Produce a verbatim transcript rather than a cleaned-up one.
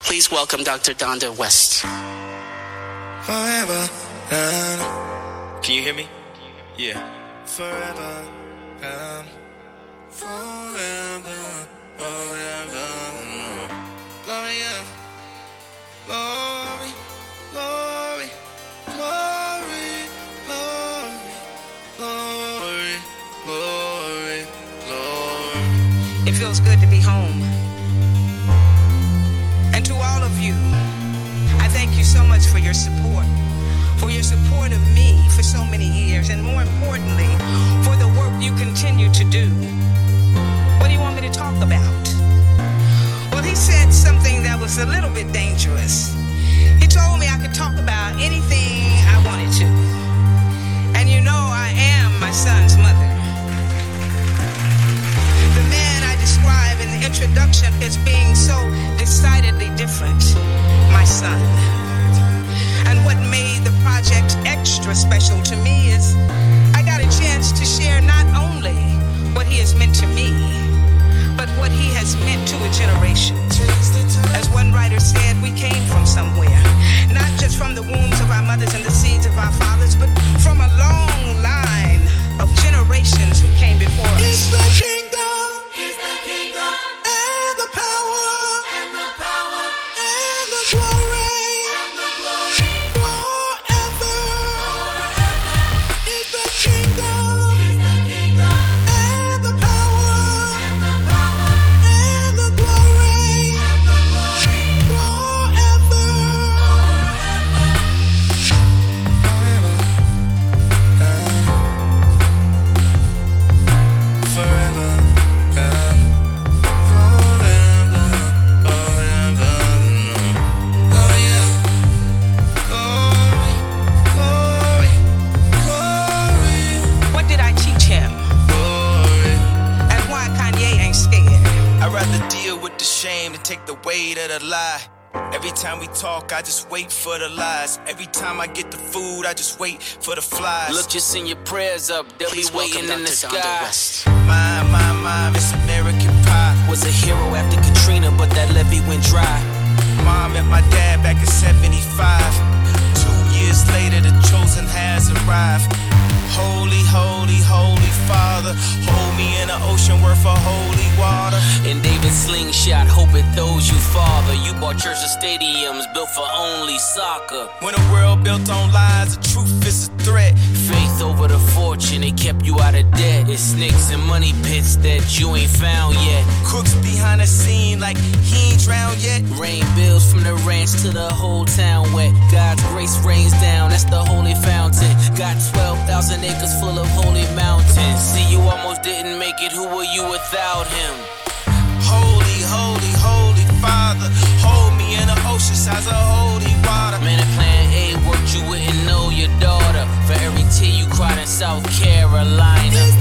Please welcome Doctor Donda West. Forever, um, Can you hear me? Yeah. forever, um, forever, forever. Gloria, glory, glory, glory, glory, glory, glory, glory. It feels good to be home. And to all of you, I thank you so much for your support, for your support of me for so many years, and more importantly, for the work you continue to do. What do you want me to talk about? Well, he said something that was a little bit dangerous. He told me I could talk about anything I wanted to. And you know I am my son's mother. The man I describe in the introduction as being so decidedly different, my son. And what made the project extra special to me is I got a chance to share not only what he has meant to me, but what he has meant to a generation. As one writer said, we came from somewhere, not just from the wombs of our mothers and the seeds of our fathers, but from a long line of generations who came before us. It's the kingdom, He's the kingdom and the power, and the power and the glory, and the glory forever. forever. It's the kingdom, He's the kingdom and the power, and the power and the glory, and the glory forever. Forever, forever, forever, forever. Oh yeah, glory, glory, glory, What did I teach him? glory. And why Kanye ain't scared? I'd rather deal with the shame than take the weight of the lie. Every time we talk, I just wait for the lies. Every time I get the food, I just wait for the flies. Look, just send your prayers up, they'll Please be waiting welcome in the Doctor Donda sky. West. My, my, my, it's American pie. Was a hero after Katrina, but that levee went dry. Mom and my dad back in seventy-five. Two years later, the chosen has arrived. Holy, holy, holy Father, hold me in an ocean worth of holy water. And David slingshot, hope it throws you farther. You bought church and stadiums built for only soccer. When a world built on lies, the truth is a threat. Faith over the fortune, it kept you out of debt. It's snakes and money pits that you ain't found yet. Crooks behind the scene like he ain't drowned yet. Rain bills from the ranch to the whole town wet. God's grace rains down, that's the holy fountain. Got twelve thousand acres full of holy mountains. See, you almost didn't make it, who were you without him? Holy, holy, holy Father, hold me in the ocean size of holy water. Man, if plan A worked, you wouldn't know your daughter. For every tear you cried in South Carolina. It's